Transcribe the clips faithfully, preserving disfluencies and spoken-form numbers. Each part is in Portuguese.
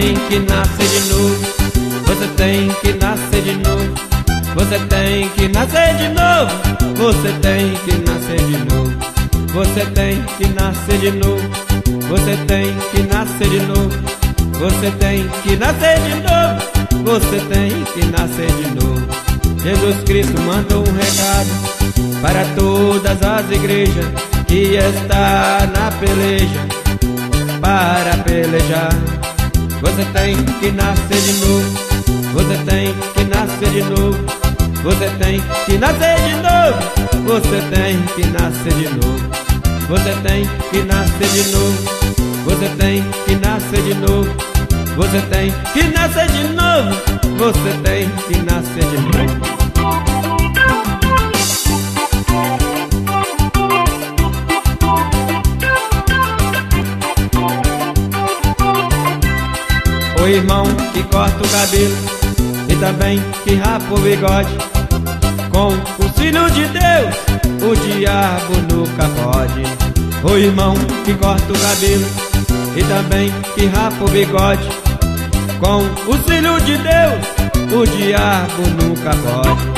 tem que nascer de novo. Você tem que nascer de novo. Você tem que nascer de novo. Você tem que nascer de novo. Você tem que nascer de novo. Você tem que nascer de novo. Você tem que nascer de novo. Você tem que nascer de novo. Jesus Cristo mandou um recado para todas as igrejas que está na peleja, para pelejar. Você tem que nascer de novo. Você tem que nascer de novo. Você tem que nascer de novo. Você tem que nascer de novo. Você tem que nascer de novo. Você tem que nascer de novo. Você tem que nascer de novo. Você tem que nascer de novo. O irmão que corta o cabelo e também que rapa o bigode, com o filho de Deus o diabo nunca pode. O irmão que corta o cabelo e também que rapa o bigode, com o filho de Deus o diabo nunca pode.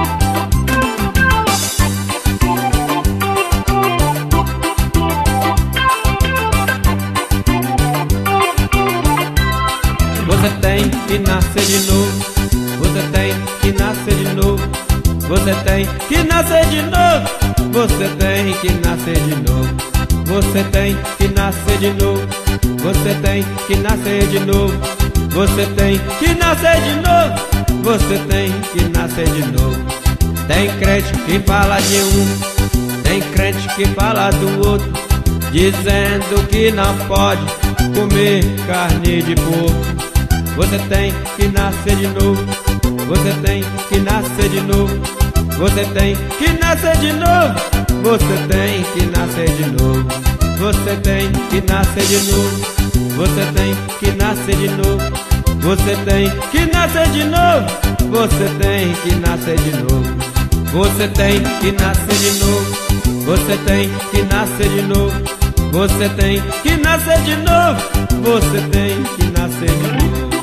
Você tem que nascer de novo. Você tem que nascer de novo. Você tem que nascer de novo. Você tem que nascer de novo. Você tem que nascer de novo. Você tem que nascer de novo. Você tem que nascer de novo. Você tem que nascer de novo. Tem crente que fala de um, tem crente que fala do outro, dizendo que não pode comer carne de porco. Você tem que nascer de novo. Você tem que nascer de novo. Você tem que nascer de novo. Você tem que nascer de novo. Você tem que nascer de novo. Você tem que nascer de novo. Você tem que nascer de novo. Você tem que nascer de novo. Você tem que nascer de novo. Você tem que nascer de novo. Você tem que nascer de novo. Você tem que nascer de novo.